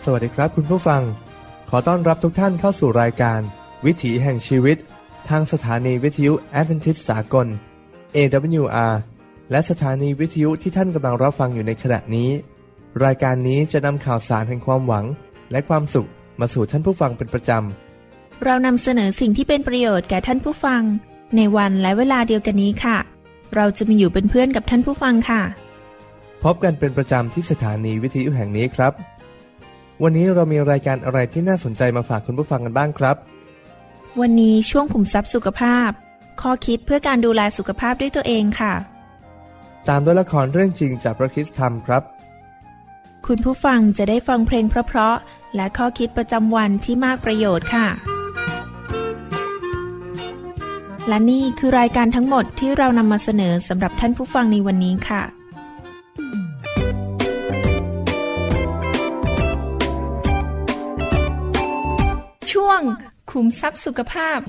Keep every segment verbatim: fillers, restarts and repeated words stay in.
วัสดีครับคุณผู้ฟังขอต้อนรับทุกท่านเข้าสู่รายการวิถีแห่งชีวิตทางสถานีวิทยุแอดเวนทิสต์สากล เอ ดับเบิลยู อาร์ และสถานีวิทยุที่ท่านกำลังรับฟังอยู่ในขณะนี้รายการนี้จะนำข่าวสารแห่งความหวังและความสุขมาสู่ท่านผู้ฟังเป็นประจำเรานำเสนอสิ่งที่เป็นประโยชน์แก่ท่านผู้ฟังในวันและเวลาเดียวกันนี้ค่ะเราจะมาอยู่เป็นเพื่อนกับท่านผู้ฟังค่ะพบกันเป็นประจำที่สถานีวิทยุแห่งนี้ครับวันนี้เรามีรายการอะไรที่น่าสนใจมาฝากคุณผู้ฟังกันบ้างครับวันนี้ช่วงขุมทรัพย์สุขภาพข้อคิดเพื่อการดูแลสุขภาพด้วยตัวเองค่ะตามด้วยละครเรื่องจริงจากพระคริสตธรรมครับคุณผู้ฟังจะได้ฟังเพลงเพราะๆและข้อคิดประจำวันที่มากประโยชน์ค่ะและนี่คือรายการทั้งหมดที่เรานำมาเสนอสำหรับท่านผู้ฟังในวันนี้ค่ะช่วงขุมทรัพย์สุขภาพ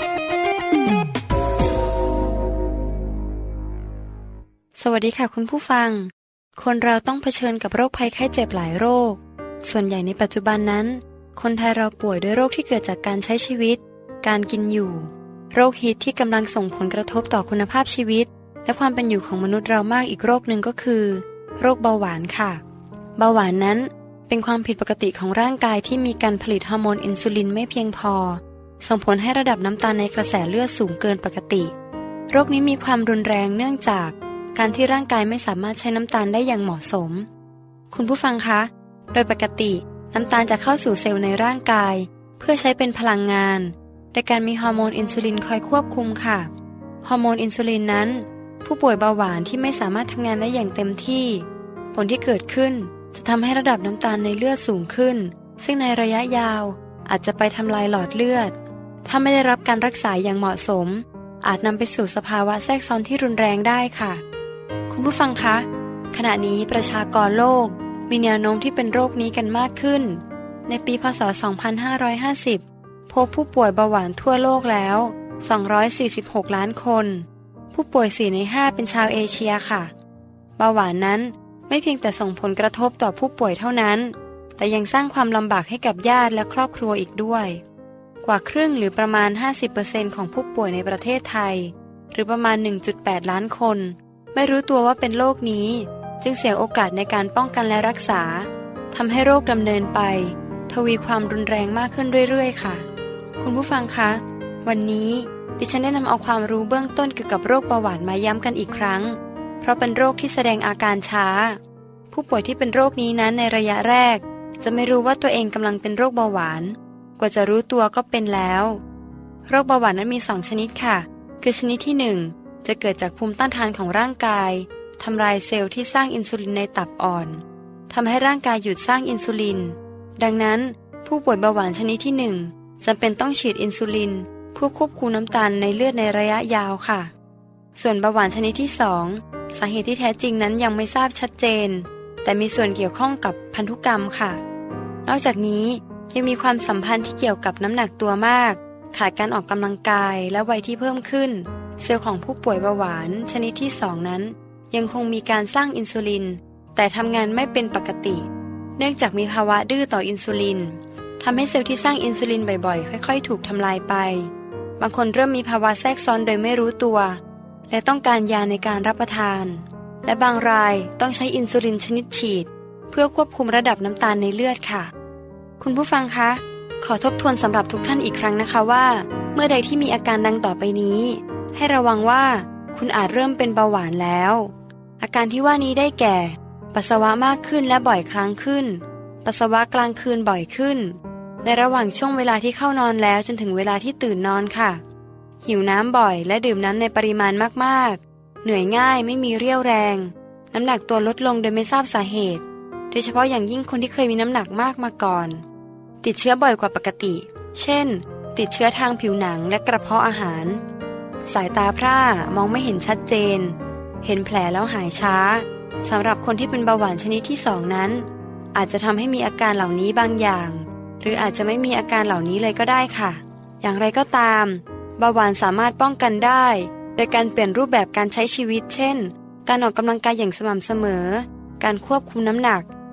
สวัสดีค่ะคุณผู้ฟังคนเราต้องเผชิญกับโรคภัยไข้เจ็บหลายโรคส่วนใหญ่ในปัจจุบันนั้นคนไทยเราป่วยด้วยโรคที่เกิดจากการใช้ชีวิตการกินอยู่โรคฮิตที่กำลังส่งผลกระทบต่อคุณภาพชีวิตและความเป็นอยู่ของมนุษย์เรามากอีกโรคหนึ่งก็คือโรคเบาหวานค่ะเบาหวานนั้นเป็นความผิดปกติของร่างกายที่มีการผลิตฮอร์โมนอินซูลินไม่เพียงพอส่งผลให้ระดับน้ำตาลในกระแสเลือดสูงเกินปกติโรคนี้มีความรุนแรงเนื่องจากการที่ร่างกายไม่สามารถใช้น้ำตาลได้อย่างเหมาะสมคุณผู้ฟังคะโดยปกติน้ำตาลจะเข้าสู่เซลล์ในร่างกายเพื่อใช้เป็นพลังงานโดยการมีฮอร์โมนอินซูลินคอยควบคุมค่ะฮอร์โมนอินซูลินนั้นผู้ป่วยเบาหวานที่ไม่สามารถทำงานได้อย่างเต็มที่ผลที่เกิดขึ้นจะทำให้ระดับน้ำตาลในเลือดสูงขึ้นซึ่งในระยะยาวอาจจะไปทำลายหลอดเลือดถ้าไม่ได้รับการรักษาอย่างเหมาะสมอาจนำไปสู่สภาวะแทรกซ้อนที่รุนแรงได้ค่ะคุณผู้ฟังคะขณะนี้ประชากรโลกมีแนวโน้มที่เป็นโรคนี้กันมากขึ้นในปีพ.ศ. สองพันห้าร้อยห้าสิบพบผู้ป่วยเบาหวานทั่วโลกแล้วสองร้อยสี่สิบหกล้านคนผู้ป่วยสี่ในห้าเป็นชาวเอเชียค่ะเบาหวานนั้นไม่เพียงแต่ส่งผลกระทบต่อผู้ป่วยเท่านั้นแต่ยังสร้างความลำบากให้กับญาติและครอบครัวอีกด้วยกว่าครึ่งหรือประมาณ ห้าสิบเปอร์เซ็นต์ ของผู้ป่วยในประเทศไทยหรือประมาณ หนึ่งจุดแปดล้านคนไม่รู้ตัวว่าเป็นโรคนี้จึงเสียโอกาสในการป้องกันและรักษาทำให้โรคดำเนินไปทวีความรุนแรงมากขึ้นเรื่อยๆค่ะคุณผู้ฟังคะวันนี้ดิฉันได้นำเอาความรู้เบื้องต้นเกี่ยวกับโรคเบาหวานมาย้ำกันอีกครั้งเพราะเป็นโรคที่แสดงอาการช้าผู้ป่วยที่เป็นโรคนี้นั้นในระยะแรกจะไม่รู้ว่าตัวเองกำลังเป็นโรคเบาหวานกว่าจะรู้ตัวก็เป็นแล้วโรคเบาหวานนั้นมีสองชนิดค่ะคือชนิดที่หนึ่งจะเกิดจากภูมิต้านทานของร่างกายทำลายเซลล์ที่สร้างอินซูลินในตับอ่อนทำให้ร่างกายหยุดสร้างอินซูลินดังนั้นผู้ป่วยเบาหวานชนิดที่หนึ่งจำเป็นต้องฉีดอินซูลินเพื่อควบคุมน้ำตาลในเลือดในระยะยาวค่ะส่วนเบาหวานชนิดที่สองสาเหตุที่แท้จริงนั้นยังไม่ทราบชัดเจนแต่มีส่วนเกี่ยวข้องกับพันธุกรรมค่ะนอกจากนี้ยังมีความสัมพันธ์ที่เกี่ยวกับน้ำหนักตัวมากขาดการออกกำลังกายและวัยที่เพิ่มขึ้นเซลล์ของผู้ป่วยเบาหวานชนิดที่สองนั้นยังคงมีการสร้างอินซูลินแต่ทำงานไม่เป็นปกติเนื่องจากมีภาวะดื้อต่ออินซูลินทำให้เซลล์ที่สร้างอินซูลินบ่อยๆค่อยๆถูกทำลายไปบางคนเริ่มมีภาวะแทรกซ้อนโดยไม่รู้ตัวและต้องการยาในการรับประทานและบางรายต้องใช้อินซูลินชนิดฉีดเพื่อควบคุมระดับน้ำตาลในเลือดค่ะคุณผู้ฟังคะขอทบทวนสำหรับทุกท่านอีกครั้งนะคะว่าเมื่อใดที่มีอาการดังต่อไปนี้ให้ระวังว่าคุณอาจเริ่มเป็นเบาหวานแล้วอาการที่ว่านี้ได้แก่ปัสสาวะมากขึ้นและบ่อยครั้งขึ้นปัสสาวะกลางคืนบ่อยขึ้นในระหว่างช่วงเวลาที่เข้านอนแล้วจนถึงเวลาที่ตื่นนอนค่ะหิวน้ำบ่อยและดื่มน้ำในปริมาณมากๆเหนื่อยง่ายไม่มีเรี่ยวแรงน้ำหนักตัวลดลงโดยไม่ทราบสาเหตุโดยเฉพาะอย่างยิ่งคนที่เคยมีน้ำหนักมากมาก่อนติดเชื้อบ่อยกว่าปกติเช่นติดเชื้อทางผิวหนังและกระเพาะอาหารสายตาพร่ามองไม่เห็นชัดเจนเห็นแผลแล้วหายช้าสำหรับคนที่เป็นเบาหวานชนิดที่สองนั้นอาจจะทำให้มีอาการเหล่านี้บางอย่างหรืออาจจะไม่มีอาการเหล่านี้เลยก็ได้ค่ะอย่างไรก็ตามเบาหวานสามารถป้องกันได้โดยการเปลี่ยนรูปแบบการใช้ชีวิตเช่นการออกกำลังกายอย่างสม่ำเสมอการควบคุมน้ำหนัก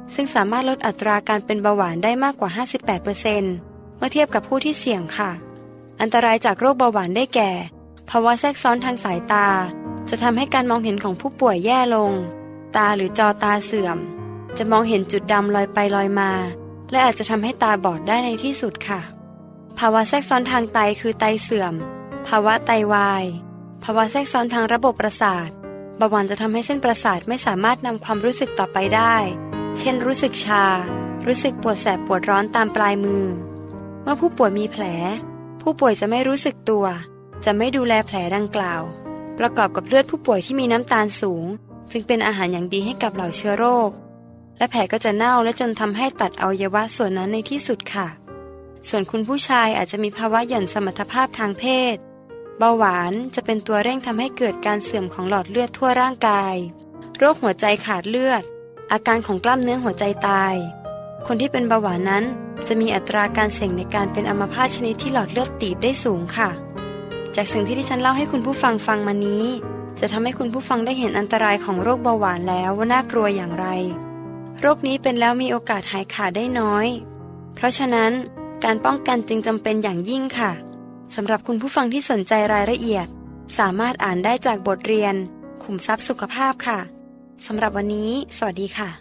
ซึ่งสามารถลดอัตราการเป็นเบาหวานได้มากกว่า ห้าสิบแปดเปอร์เซ็นต์ เมื่อเทียบกับผู้ที่เสี่ยงค่ะอันตรายจากโรคเบาหวานได้แก่ภาวะแทรกซ้อนทางสายตาจะทำให้การมองเห็นของผู้ป่วยแย่ลงตาหรือจอตาเสื่อมจะมองเห็นจุดดำลอยไปลอยมาและอาจจะทำให้ตาบอดได้ในที่สุดค่ะภาวะแทรกซ้อนทางไตคือไตเสื่อมภาวะไตวายภาวะแทรกซ้อนทางระบบประสาทเบาหวานจะทำให้เส้นประสาทไม่สามารถนำความรู้สึกต่อไปได้เช่นรู้สึกชารู้สึกปวดแสบปวดร้อนตามปลายมือเมื่อผู้ป่วยมีแผลผู้ป่วยจะไม่รู้สึกตัวจะไม่ดูแลแผลดังกล่าวประกอบกับเลือดผู้ป่วยที่มีน้ำตาลสูงซึ่งเป็นอาหารอย่างดีให้กับเหล่าเชื้อโรคและแผลก็จะเน่าและจนทำให้ตัดอวัยวะส่วนนั้นในที่สุดค่ะส่วนคุณผู้ชายอาจจะมีภาวะหย่อนสมรรถภาพทางเพศเบาหวานจะเป็นตัวเร่งทำให้เกิดการเสื่อมของหลอดเลือดทั่วร่างกายโรคหัวใจขาดเลือดอาการของกล้ามเนื้อหัวใจตายคนที่เป็นเบาหวานนั้นจะมีอัตราการเสี่ยงในการเป็นอัมพาตชนิดที่หลอดเลือดตีบได้สูงค่ะจากสิ่งที่ดิฉันเล่าให้คุณผู้ฟังฟังมานี้จะทำให้คุณผู้ฟังได้เห็นอันตรายของโรคเบาหวานแล้วว่าน่ากลัวอย่างไรโรคนี้เป็นแล้วมีโอกาสหายขาดได้น้อยเพราะฉะนั้นการป้องกันจึงจำเป็นอย่างยิ่งค่ะสำหรับคุณผู้ฟังที่สนใจรายละเอียดสามารถอ่านได้จากบทเรียนขุมทรัพย์สุขภาพค่ะสำหรับวันนี้สวัสดีค่ะ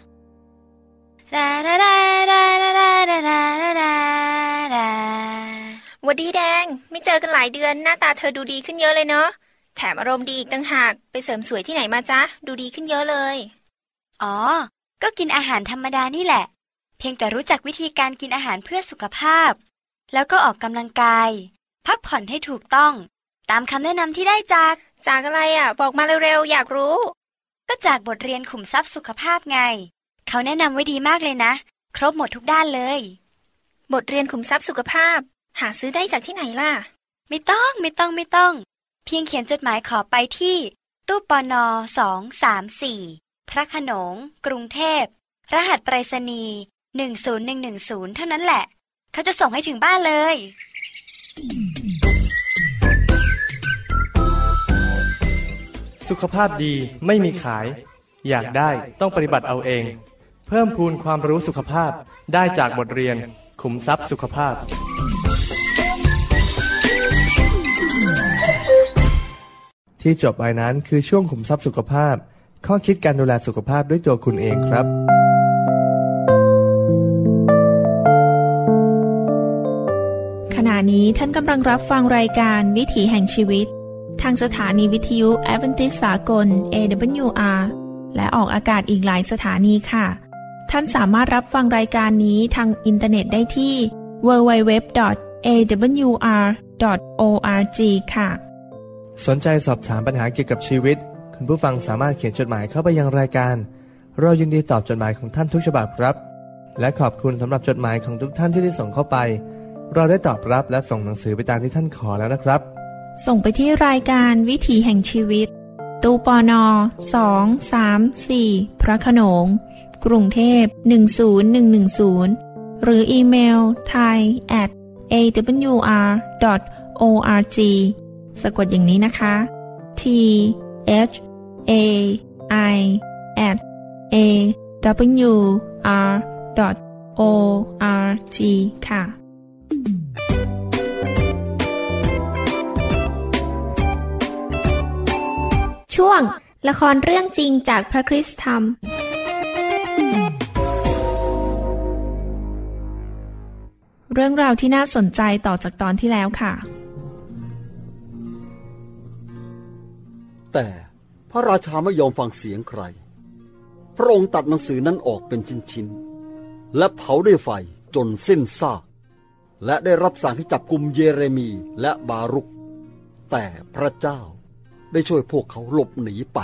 วัสดีแดงไม่เจอกันหลายเดือนหน้าตาเธอดูดีขึ้นเยอะเลยเนาะแถมอารมณ์ดีอีกต่างหากไปเสริมสวยที่ไหนมาจ๊ะดูดีขึ้นเยอะเลยอ๋อก็กินอาหารธรรมดานี่แหละเพียงแต่รู้จักวิธีการกินอาหารเพื่อสุขภาพแล้วก็ออกกำลังกายพักผ่อนให้ถูกต้องตามคำแนะนำที่ได้จากจากอะไรอ่ะบอกมาเร็วๆอยากรู้ก็จากบทเรียนขุมทรัพย์สุขภาพไงเขาแนะนำไว้ดีมากเลยนะครบหมดทุกด้านเลยบทเรียนขุมทรัพย์สุขภาพหาซื้อได้จากที่ไหนล่ะไม่ต้องไม่ต้องไม่ต้องเพียงเขียนจดหมายขอไปที่ตู้ปนสอง สาม สี่พระโขนงกรุงเทพรหัสไปรษณีย์หนึ่ง ศูนย์ หนึ่ง หนึ่ง ศูนย์เท่านั้นแหละเขาจะส่งให้ถึงบ้านเลยสุขภาพดีไม่มีขายอยากได้ต้องปฏิบัติเอาเองเพิ่มพูนความรู้สุขภาพได้จากบทเรียนขุมทรัพย์สุขภาพที่จบไปนั้นคือช่วงขุมทรัพย์สุขภาพข้อคิดการดูแลสุขภาพด้วยตัวคุณเองครับขณะนี้ท่านกำลังรับฟังรายการวิถีแห่งชีวิตทางสถานีวิทยุแอดเวนทิสต์สากล เอ ดับเบิลยู อาร์ และออกอากาศอีกหลายสถานีค่ะท่านสามารถรับฟังรายการนี้ทางอินเทอร์เน็ตได้ที่ ดับเบิลยู ดับเบิลยู ดับเบิลยู ดอท เอ ดับเบิลยู อาร์ ดอท โอ อาร์ จี ค่ะสนใจสอบถามปัญหาเกี่ยวกับชีวิตคุณผู้ฟังสามารถเขียนจดหมายเข้าไปยังรายการเรายินดีตอบจดหมายของท่านทุกฉบับครับและขอบคุณสำหรับจดหมายของทุกท่านที่ได้ส่งเข้าไปเราได้ตอบรับและส่งหนังสือไปตามที่ท่านขอแล้วนะครับส่งไปที่รายการวิถีแห่งชีวิตตู้ปนสอง สาม สี่พระโขนงกรุงเทพหนึ่ง ศูนย์ หนึ่ง หนึ่ง ศูนย์หรืออีเมล ไทย แอท เอ ดับเบิลยู อาร์ ดอท โอ อาร์ จี สะกดอย่างนี้นะคะ T H A I แอท เอ ดับเบิลยู อาร์ ดอท โอ อาร์ จี ค่ะช่วงละครเรื่องจริงจากพระคริสตธรรมเรื่องราวที่น่าสนใจต่อจากตอนที่แล้วค่ะแต่พระราชาไม่ยอมฟังเสียงใครพระองค์ตัดหนังสือนั้นออกเป็นชิ้นๆและเผาด้วยไฟจนสิ้นซากและได้รับสั่งให้จับกุมเยเรมีและบารุคแต่พระเจ้าได้ช่วยพวกเขาหลบหนีไป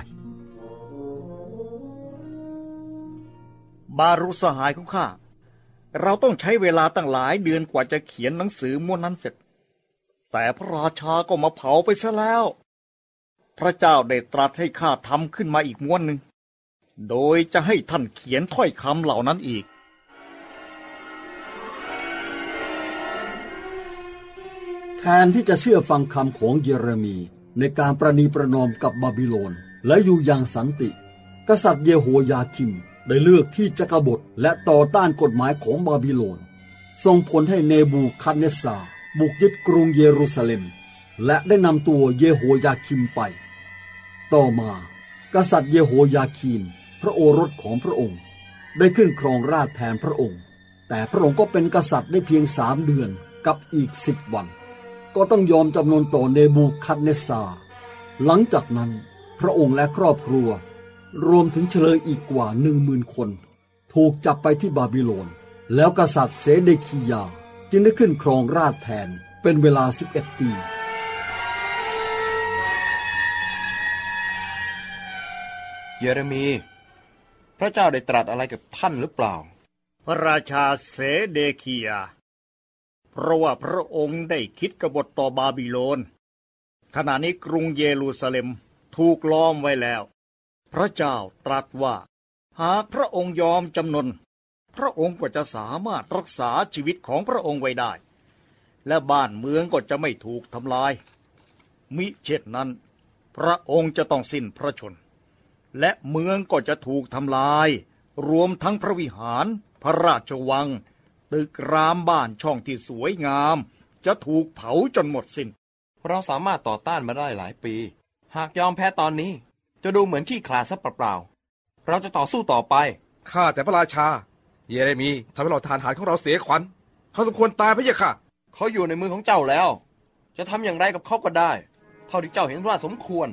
บารุสหายของข้าเราต้องใช้เวลาตั้งหลายเดือนกว่าจะเขียนหนังสือม้วนนั้นเสร็จแต่พระราชาก็มาเผาไปซะแล้วพระเจ้าได้ตรัสให้ข้าทำขึ้นมาอีกม้วนหนึ่งโดยจะให้ท่านเขียนถ้อยคำเหล่านั้นอีกแทนที่จะเชื่อฟังคำของเยเรมีในการประนีประนอมกับบาบิโลนและอยู่อย่างสันติกษัตริย์เยโฮยาคิมได้เลือกที่จะกบฏและต่อต้านกฎหมายของบาบิโลนส่งผลให้เนบูคัดเนสซาร์บุกยึดกรุงเยรูซาเล็มและได้นำตัวเยโฮยาคิมไปต่อมากษัตริย์เยโฮยาคีนพระโอรสของพระองค์ได้ขึ้นครองราชย์แทนพระองค์แต่พระองค์ก็เป็นกษัตริย์ได้เพียงสามเดือนกับอีกสิบวันก็ต้องยอมจำนนต่อเนบูคัดเนสซาร์หลังจากนั้นพระองค์และครอบครัวรวมถึงเฉลยอีกกว่าหนึ่งหมื่นคนถูกจับไปที่บาบิโลนแล้วกษัตริย์เซเดคียาจึงได้ขึ้นครองราชย์แทนเป็นเวลาสิบเอ็ดปีเยเรมีพระเจ้าได้ตรัสอะไรกับท่านหรือเปล่าพระราชาเสเดคียาเพราะว่าพระองค์ได้คิดกบฏต่อบาบิโลนขณะนี้กรุงเยรูซาเล็มถูกล้อมไว้แล้วพระเจ้าตรัสว่าหากพระองค์ยอมจำนนพระองค์ก็จะสามารถรักษาชีวิตของพระองค์ไว้ได้และบ้านเมืองก็จะไม่ถูกทำลายมิเช่นนั้นพระองค์จะต้องสิ้นพระชนและเมืองก็จะถูกทำลายรวมทั้งพระวิหารพระราชวังตึกรามบ้านช่องที่สวยงามจะถูกเผาจนหมดสิ้นเราสามารถต่อต้านมาได้หลายปีหากยอมแพ้ตอนนี้จะดูเหมือนขี้ขลาดซะเปล่าๆเราจะต่อสู้ต่อไปข้าแต่พระราชาเยเรมีทำให้เราทหารของเราเสียขวัญเขาสมควรตายพะยะค่ะเขาอยู่ในมือของเจ้าแล้วจะทำอย่างไรกับเขาก็ได้เท่าที่เจ้าเห็นว่าสมควร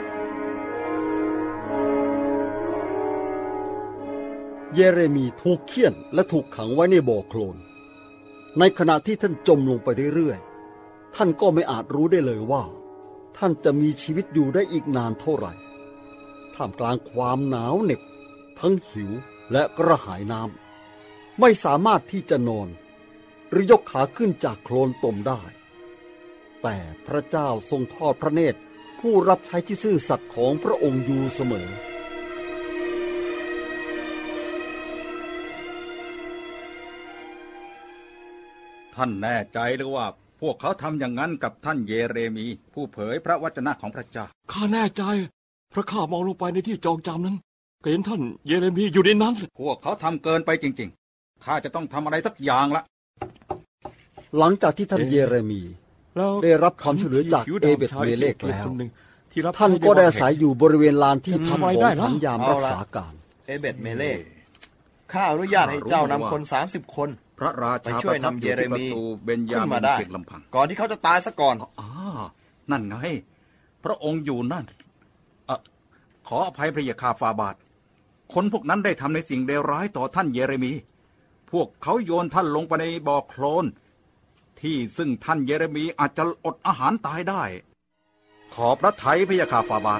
เยเรมีถูกเฆี่ยนและถูกขังไว้ในบ่อโคลนในขณะที่ท่านจมลงไปเรื่อยๆท่านก็ไม่อาจรู้ได้เลยว่าท่านจะมีชีวิตอยู่ได้อีกนานเท่าไหร่ท่ามกลางความหนาวเหน็บทั้งหิวและกระหายน้ำไม่สามารถที่จะนอนหรือยกขาขึ้นจากโคลนตมได้แต่พระเจ้าทรงทอดพระเนตรผู้รับใช้ที่ซื่อสัตย์ของพระองค์อยู่เสมอท่านแน่ใจหรือว่าพวกเขาทำอย่างนั้นกับท่านเยเรมีผู้เผยพระวจนะของพระเจ้าข้าแน่ใจเพราะข้ามองลงไปในที่จองจำนั้นก็เห็นท่านเยเรมีอยู่ในนั้นพวกเขาทำเกินไปจริงๆข้าจะต้องทำอะไรสักอย่างละหลังจากที่ท่านเยเรมีได้รับความช่วยเหลือจากเอเบดเมเลกแล้วท่านก็ได้อาศัยอยู่บริเวณลานที่ทำของฐานยามรักษาการเอเบดเมเลกข้าอนุญาตให้เจ้านำคนสามสิบคนพระราชาช่วยนำเยเรมีขึ้นมาได้ก่อนที่เขาจะตายซะก่อนอ๋อนั่นไงพระองค์อยู่นั่นเอ่อขออภัยพระยาค่าฟาบาทคนพวกนั้นได้ทำในสิ่งเลวร้ายต่อท่านเยเรมีพวกเขาโยนท่านลงไปในบ่อโคลนที่ซึ่งท่านเยเรมีอาจจะอดอาหารตายได้ขอพระทัยพระยาค่าฟาบาท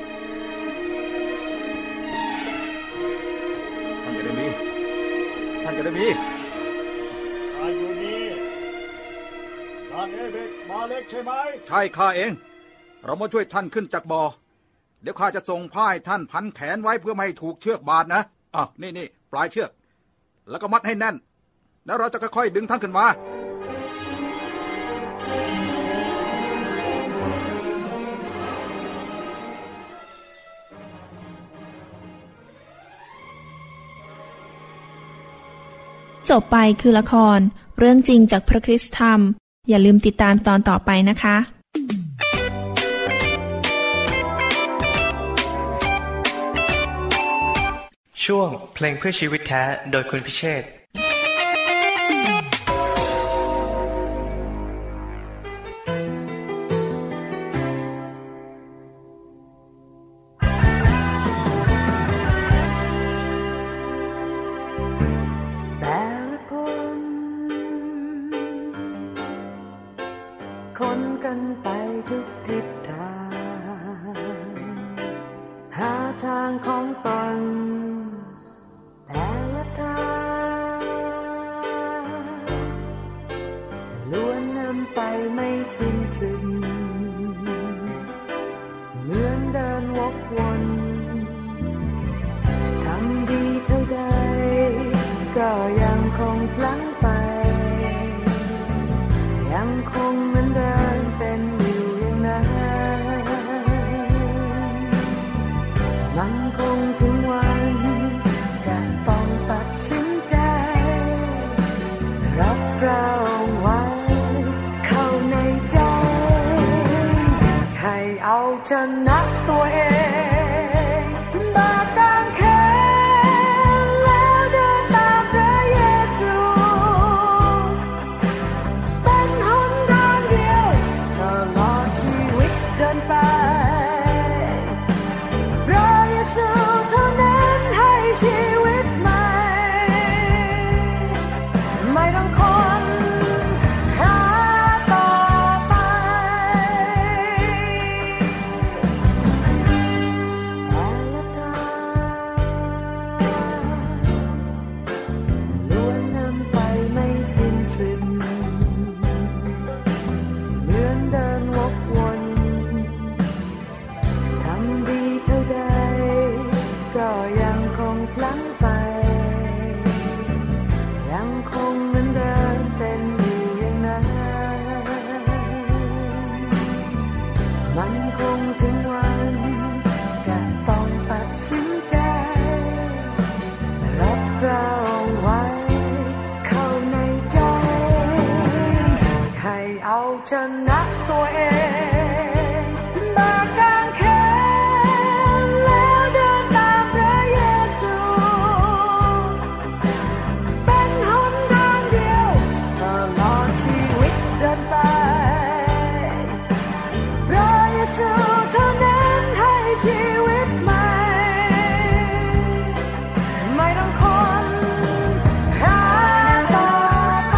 ท่านเยเรมีท่านเยเรมีอาอยู่นี่ท่านเอเบดมาเล็กใช่ไหมใช่ข้าเองเรามาช่วยท่านขึ้นจากบ่อเดี๋ยวข้าจะส่งผ้าให้ท่านพันแขนไว้เพื่อไม่ให้ถูกเชือกบาดนะอ่ะนี่นี่ปลายเชือกแล้วก็มัดให้แน่นแล้วเราจะค่อยๆดึงท่านขึ้นมาจบไปคือละครเรื่องจริงจากพระคริสตธรรมอย่าลืมติดตามตอนต่อไปนะคะช่วงเพลงเพื่อชีวิตแท้โดยคุณพิเชษฐ์คนกันไปทุกทิศทางหาทางของตนแต่ละทางนะตัวเองบาปกางเขนแล้วเดินตามพระเยซูเป็นหนทางเดียวตลอดชีวิตเดินไปพระเยซูเท่านั้นให้ชีวิตใหม่ไม่ต้องคนหาต่อไปแต่ละทางล้วนนำไปไม่สิ้นสุดเหมือนเดินวกวนทำดีเท่าใดก็ยังคงพลั้งไปยังคงเหมือนเดิมเป็นอยู่อย่างนั้นมันคงถึงวันจะต้องตัดสินใจรับเราไว้เข้าในใจให้เอาชนะตัวเองบาปกางเขนแล้วเดินตามพระเยซูเป็นหนทางเดียวตลอดชีวิตเดินไปพระเยซูเท่านั้นให้ชีวิตใหม่ไม่ต้องคนหาต่อไป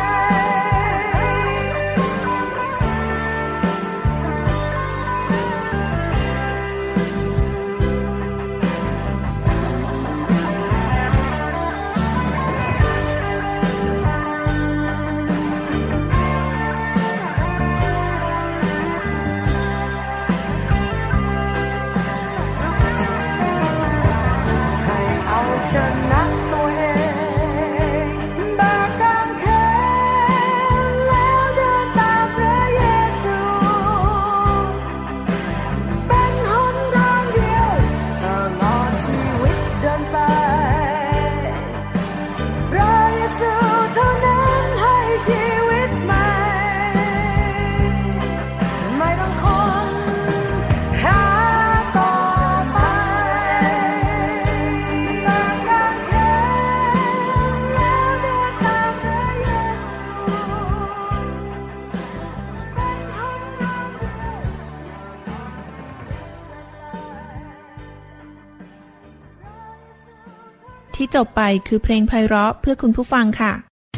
ให้เอาชนะตัวเองบาปกางเขนแล้วเดินตามพระเยซูเป็นหนทางเดียวตลอดชีวิตเดินไปพระเยซูเท่านั้นให้ชีวิตใหม่ไม่ต้องคนหาต่อไปบาปกางเขนแล้วเดินตามพระเยซูเป็นหนทางเดียวที่จบไปคือเพลงไพเราะเพื่อคุณผู้ฟังค่ะ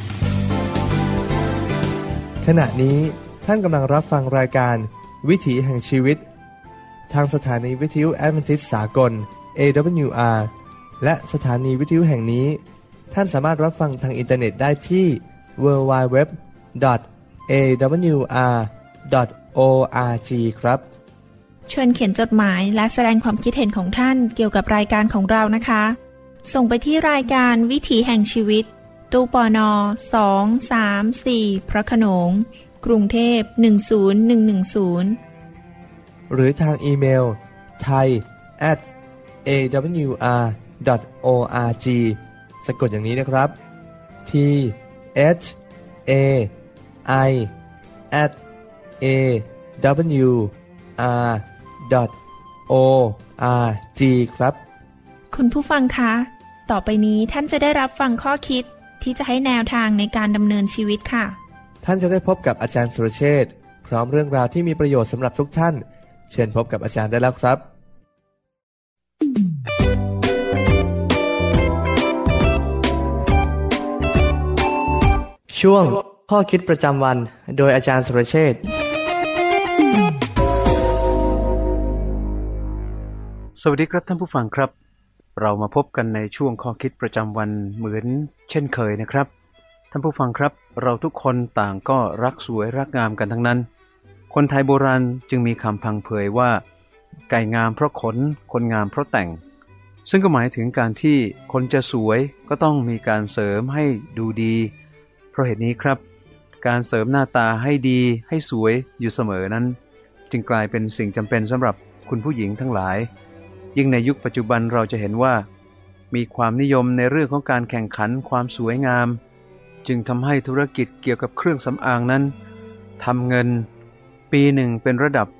ขณะนี้ท่านกำลังรับฟังรายการวิถีแห่งชีวิตทางสถานีวิทยุแอดเวนทิสต์สากล เอ ดับเบิลยู อาร์ และสถานีวิทยุแห่งนี้ท่านสามารถรับฟังทางอินเทอร์เน็ตได้ที่ ดับเบิลยู ดับเบิลยู ดับเบิลยู ดอท เอ ดับเบิลยู อาร์ ดอท โอ อาร์ จี ครับเชิญเขียนจดหมายและแสดงความคิดเห็นของท่านเกี่ยวกับรายการของเรานะคะ ส่งไปที่รายการวิถีแห่งชีวิตตู้ปนสอง สาม สี่พระโขนงกรุงเทพหนึ่งศูนย์หนึ่งหนึ่งศูนย์หรือทางอีเมล ไทย แอท เอ ดับเบิลยู อาร์ ดอท โอ อาร์ จี สะกดอย่างนี้นะครับ ที เอช เอ ไอ แอท เอ ดับเบิลยู อาร์ ดอท โอ อาร์ จี ครับคุณผู้ฟังคะต่อไปนี้ท่านจะได้รับฟังข้อคิดที่จะให้แนวทางในการดำเนินชีวิตค่ะท่านจะได้พบกับอาจารย์สุรเชษฐ์พร้อมเรื่องราวที่มีประโยชน์สำหรับทุกท่านเชิญพบกับอาจารย์ได้แล้วครับช่วงข้อคิดประจำวันโดยอาจารย์สุรเชษฐ์สวัสดีครับท่านผู้ฟังครับเรามาพบกันในช่วงข้อคิดประจำวันเหมือนเช่นเคยนะครับท่านผู้ฟังครับเราทุกคนต่างก็รักสวยรักงามกันทั้งนั้นคนไทยโบราณจึงมีคำพังเพยว่าไก่งามเพราะขนคนงามเพราะแต่งซึ่งก็หมายถึงการที่คนจะสวยก็ต้องมีการเสริมให้ดูดีเพราะเหตุนี้ครับการเสริมหน้าตาให้ดีให้สวยอยู่เสมอนั้นจึงกลายเป็นสิ่งจำเป็นสำหรับคุณผู้หญิงทั้งหลายยิ่งในยุคปัจจุบันเราจะเห็นว่ามีความนิยมในเรื่องของการแข่งขันความสวยงามจึงทำให้ธุรกิจเกี่ยวกับเครื่องสำอางนั้นทำเงินปีหนึ่งเป็นระดับ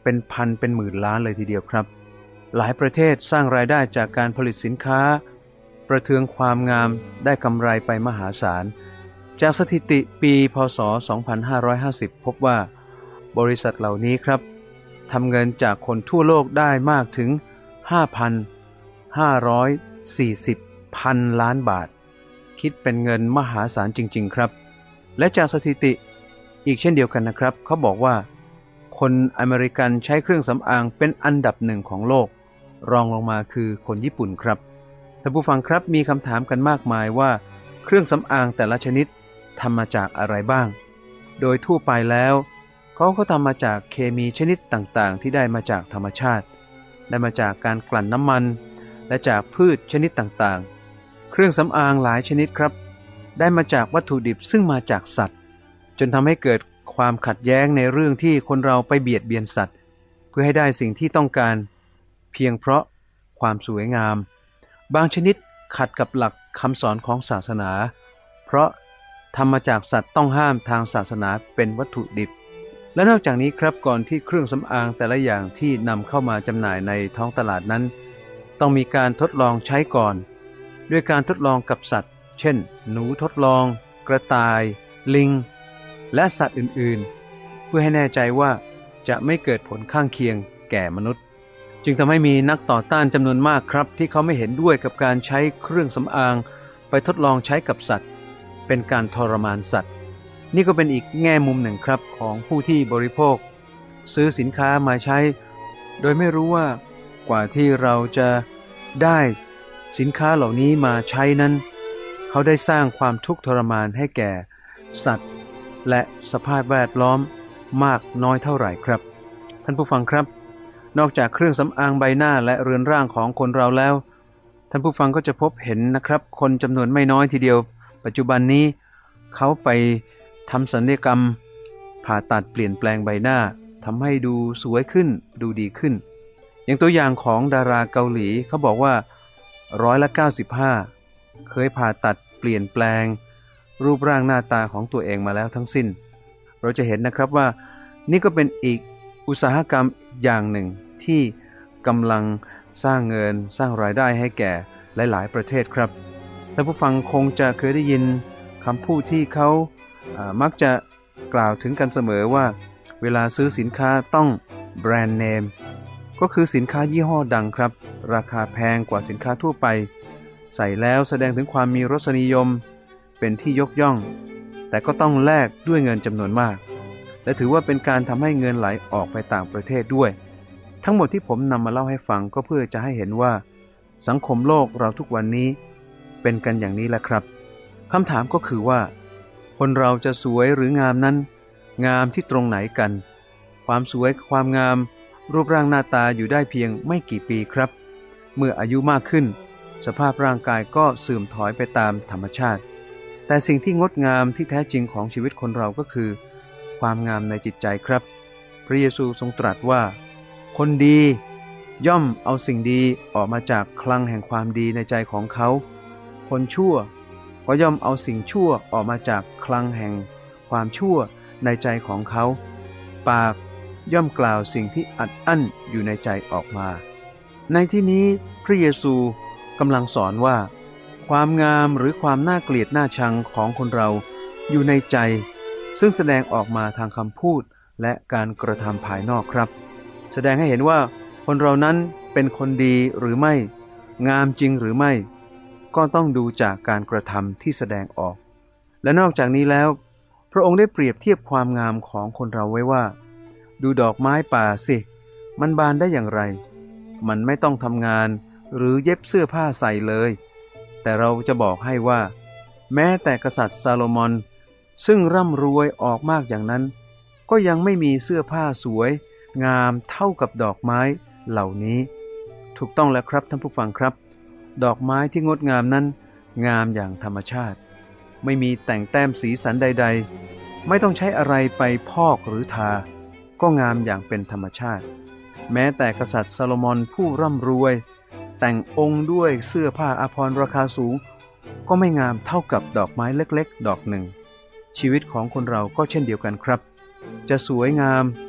เป็นพันเป็นหมื่นล้านเลยทีเดียวครับหลายประเทศสร้างรายได้จากการผลิตสินค้าประเทืองความงามได้กำไรไปมหาศาลจากสถิติปีพ.ศ. สองพันห้าร้อยห้าสิบพบว่าบริษัทเหล่านี้ครับทำเงินจากคนทั่วโลกได้มากถึง ห้าพันห้าร้อยสี่สิบ พันล้านบาทคิดเป็นเงินมหาศาลจริงๆครับและจากสถิติอีกเช่นเดียวกันนะครับเขาบอกว่าคนอเมริกันใช้เครื่องสำอางเป็นอันดับหนึ่งของโลกรองลงมาคือคนญี่ปุ่นครับท่านผู้ฟังครับมีคำถามกันมากมายว่าเครื่องสำอางแต่ละชนิดทำมาจากอะไรบ้างโดยทั่วไปแล้วเขาก็ทำมาจากเคมีชนิดต่างๆที่ได้มาจากธรรมชาติได้มาจากการกลั่นน้ำมันและจากพืชชนิดต่างๆเครื่องสำอางหลายชนิดครับได้มาจากวัตถุดิบซึ่งมาจากสัตว์จนทำให้เกิดความขัดแย้งในเรื่องที่คนเราไปเบียดเบียนสัตว์เพื่อให้ได้สิ่งที่ต้องการเพียงเพราะความสวยงามบางชนิดขัดกับหลักคำสอนของศาสนาเพราะทำมาจากสัตว์ต้องห้ามทางศาสนาเป็นวัตถุดิบและนอกจากนี้ครับก่อนที่เครื่องสำอางแต่ละอย่างที่นำเข้ามาจำหน่ายในท้องตลาดนั้นต้องมีการทดลองใช้ก่อนด้วยการทดลองกับสัตว์เช่นหนูทดลองกระต่ายลิงและสัตว์อื่นๆเพื่อให้แน่ใจว่าจะไม่เกิดผลข้างเคียงแก่มนุษย์จึงทำให้มีนักต่อต้านจำนวนมากครับที่เขาไม่เห็นด้วยกับการใช้เครื่องสำอางไปทดลองใช้กับสัตว์เป็นการทรมานสัตว์นี่ก็เป็นอีกแง่มุมหนึ่งครับของผู้ที่บริโภคซื้อสินค้ามาใช้โดยไม่รู้ว่ากว่าที่เราจะได้สินค้าเหล่านี้มาใช้นั้นเขาได้สร้างความทุกข์ทรมานให้แก่สัตว์และสภาพแวดล้อมมากน้อยเท่าไหร่ครับท่านผู้ฟังครับนอกจากเครื่องสำอางใบหน้าและเรือนร่างของคนเราแล้วท่านผู้ฟังก็จะพบเห็นนะครับคนจำนวนไม่น้อยทีเดียวปัจจุบันนี้เขาไปทำศัลยกรรมผ่าตัดเปลี่ยนแปลงใบหน้าทำให้ดูสวยขึ้นดูดีขึ้นอย่างตัวอย่างของดาราเกาหลีเขาบอกว่าร้อยละเก้าสิบห้าเคยผ่าตัดเปลี่ยนแปลงรูปร่างหน้าตาของตัวเองมาแล้วทั้งสิ้นเราจะเห็นนะครับว่านี่ก็เป็นอีกอุตสาหกรรมอย่างหนึ่งที่กำลังสร้างเงินสร้างรายได้ให้แก่หลายๆประเทศครับท่านผู้ฟังคงจะเคยได้ยินคำพูดที่เขามักจะกล่าวถึงกันเสมอว่าเวลาซื้อสินค้าต้องแบรนด์เนมก็คือสินค้ายี่ห้อดังครับราคาแพงกว่าสินค้าทั่วไปใส่แล้วแสดงถึงความมีรสนิยมเป็นที่ยกย่องแต่ก็ต้องแลกด้วยเงินจำนวนมากและถือว่าเป็นการทำให้เงินไหลออกไปต่างประเทศด้วยทั้งหมดที่ผมนำมาเล่าให้ฟังก็เพื่อจะให้เห็นว่าสังคมโลกเราทุกวันนี้เป็นกันอย่างนี้แหละครับคำถามก็คือว่าคนเราจะสวยหรืองามนั้นงามที่ตรงไหนกันความสวยความงามรูปร่างหน้าตาอยู่ได้เพียงไม่กี่ปีครับเมื่ออายุมากขึ้นสภาพร่างกายก็เสื่อมถอยไปตามธรรมชาติแต่สิ่งที่งดงามที่แท้จริงของชีวิตคนเราก็คือความงามในจิตใจครับพระเยซูทรงตรัสว่าคนดีย่อมเอาสิ่งดีออกมาจากคลังแห่งความดีในใจของเขาคนชั่วก็ย่อมเอาสิ่งชั่วออกมาจากคลังแห่งความชั่วในใจของเขาปากย่อมกล่าวสิ่งที่อัดอั้นอยู่ในใจออกมาในที่นี้พระเยซูกำลังสอนว่าความงามหรือความน่าเกลียดน่าชังของคนเราอยู่ในใจซึ่งแสดงออกมาทางคำพูดและการกระทำภายนอกครับแสดงให้เห็นว่าคนเรานั้นเป็นคนดีหรือไม่งามจริงหรือไม่ก็ต้องดูจากการกระทำที่แสดงออกและนอกจากนี้แล้วพระองค์ได้เปรียบเทียบความงามของคนเราไว้ว่าดูดอกไม้ป่าสิมันบานได้อย่างไรมันไม่ต้องทำงานหรือเย็บเสื้อผ้าใส่เลยแต่เราจะบอกให้ว่าแม้แต่กษัตริย์ซาโลมอนซึ่งร่ำรวยออกมากอย่างนั้นก็ยังไม่มีเสื้อผ้าสวยงามเท่ากับดอกไม้เหล่านี้ถูกต้องแล้วครับท่านผู้ฟังครับดอกไม้ที่งดงามนั้นงามอย่างธรรมชาติไม่มีแต่งแต้มสีสันใดๆไม่ต้องใช้อะไรไปพอกหรือทาก็งามอย่างเป็นธรรมชาติแม้แต่กษัตริย์ซาโลมอนผู้ร่ำรวยแต่งองค์ด้วยเสื้อผ้าอาภรณ์ราคาสูงก็ไม่งามเท่ากับดอกไม้เล็กๆดอกหนึ่งชีวิตของคนเราก็เช่นเดียวกันครับจะสวยงาม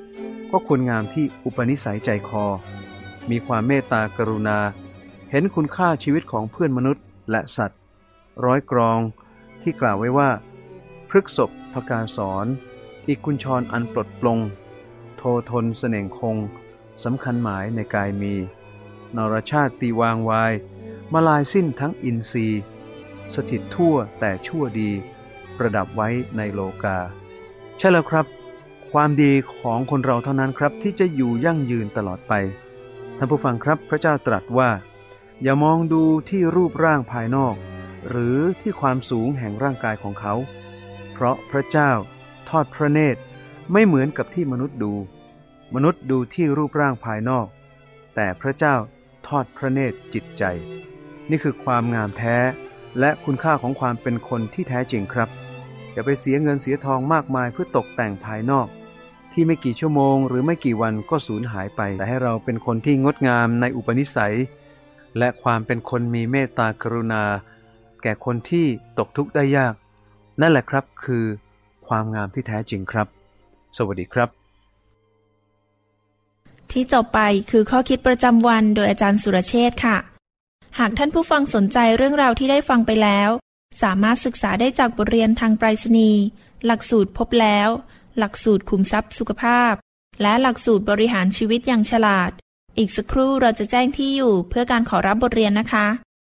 ก็ควรงามที่อุปนิสัยใจคอมีความเมตตากรุณาเห็นคุณค่าชีวิตของเพื่อนมนุษย์และสัตว์ร้อยกรองที่กล่าวไว้ว่าพฤกษบภกาสอนอีกกุญชรอันปลดปลงโททนเสน่งคงสำคัญหมายในกายมีนรชาติตีวางวายมาลายสิ้นทั้งอินทรีย์สถิตทั่วแต่ชั่วดีประดับไว้ในโลกาใช่แล้วครับความดีของคนเราเท่านั้นครับที่จะอยู่ยั่งยืนตลอดไปท่านผู้ฟังครับพระเจ้าตรัสว่าอย่ามองดูที่รูปร่างภายนอกหรือที่ความสูงแห่งร่างกายของเขาเพราะพระเจ้าทอดพระเนตรไม่เหมือนกับที่มนุษย์ดูมนุษย์ดูที่รูปร่างภายนอกแต่พระเจ้าทอดพระเนตรจิตใจนี่คือความงามแท้และคุณค่าของความเป็นคนที่แท้จริงครับอย่าไปเสียเงินเสียทองมากมายเพื่อตกแต่งภายนอกที่ไม่กี่ชั่วโมงหรือไม่กี่วันก็สูญหายไปแต่ให้เราเป็นคนที่งดงามในอุปนิสัยและความเป็นคนมีเมตตากรุณาแก่คนที่ตกทุกข์ได้ยากนั่นแหละครับคือความงามที่แท้จริงครับสวัสดีครับที่จบไปคือข้อคิดประจำวันโดยอาจารย์สุรเชษฐ์ค่ะหากท่านผู้ฟังสนใจเรื่องราวที่ได้ฟังไปแล้วสามารถศึกษาได้จากบทเรียนทางไปรษณีย์หลักสูตรพบแล้วหลักสูตรขุมทรัพย์สุขภาพและหลักสูตรบริหารชีวิตอย่างฉลาดอีกสักครู่เราจะแจ้งที่อยู่เพื่อการขอรับบทเรียนนะคะ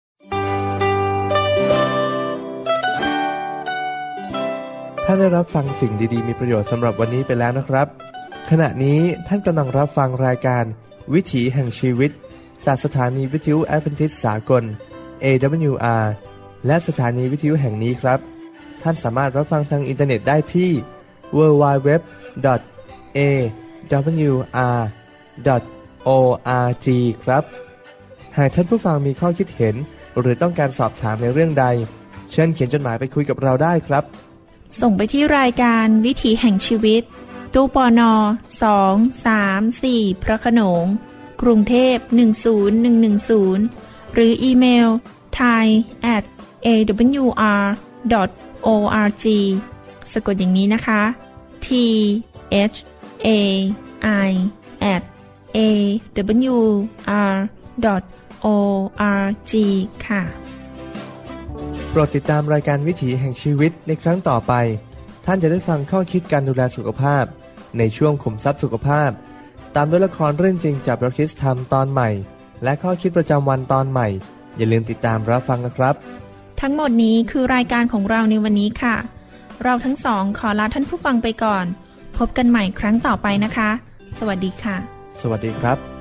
ท่านได้รับฟังสิ่งดีๆมีประโยชน์สำหรับวันนี้ไปแล้วนะครับขณะนี้ท่านกำลังรับฟังรายการวิถีแห่งชีวิตจากสถานีวิทยุแอดเวนทิสต์สากล เอ ดับเบิลยู อาร์ และสถานีวิทยุแห่งนี้ครับท่านสามารถรับฟังทางอินเทอร์เน็ตได้ที่ ดับเบิลยู ดับเบิลยู ดับเบิลยู ดอท เอ ดับเบิลยู อาร์ ดอท โอ อาร์ จี ครับหากท่านผู้ฟังมีข้อคิดเห็นหรือต้องการสอบถามในเรื่องใดเชิญเขียนจดหมายไปคุยกับเราได้ครับส่งไปที่รายการวิถีแห่งชีวิตตู้ปนสอง สาม สี่พระโขนงกรุงเทพหนึ่งศูนย์หนึ่งหนึ่งศูนย์หรืออีเมล ไทย แอท เอ ดับเบิลยู อาร์ ดอท โอ อาร์ จี สะกดอย่างนี้นะคะ T H A I แอท เอ ดับเบิลยู อาร์ ดอท โอ อาร์ จี ค่ะโปรดติดตามรายการวิถีแห่งชีวิตในครั้งต่อไปท่านจะได้ฟังข้อคิดการดูแลสุขภาพในช่วงขุมทรัพย์สุขภาพตามด้วยละครเรื่องจริงจากพระคริสต์ธรรมตอนใหม่และข้อคิดประจำวันตอนใหม่อย่าลืมติดตามรับฟังนะครับทั้งหมดนี้คือรายการของเราในวันนี้ค่ะเราทั้งสองขอลาท่านผู้ฟังไปก่อนพบกันใหม่ครั้งต่อไปนะคะสวัสดีค่ะสวัสดีครับ